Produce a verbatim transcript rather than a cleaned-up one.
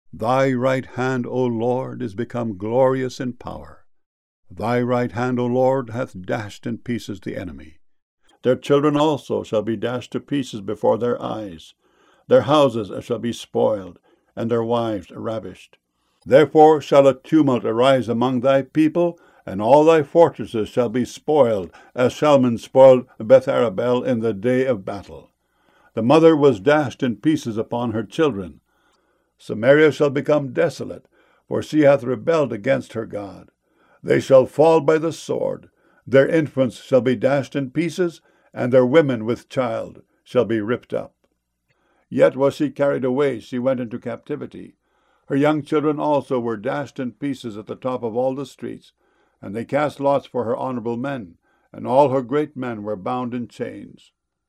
Thy right hand, O Lord, is become glorious in power. Thy right hand, O Lord, hath dashed in pieces the enemy. Their children also shall be dashed to pieces before their eyes. Their houses shall be spoiled, and their wives ravished. Therefore shall a tumult arise among thy people, and all thy fortresses shall be spoiled, as Shalman spoiled Betharabel in the day of battle. The mother was dashed in pieces upon her children. Samaria shall become desolate, for she hath rebelled against her God. They shall fall by the sword. Their infants shall be dashed in pieces, and their women with child shall be ripped up. Yet was she carried away, she went into captivity. Her young children also were dashed in pieces at the top of all the streets, and they cast lots for her honorable men, and all her great men were bound in chains.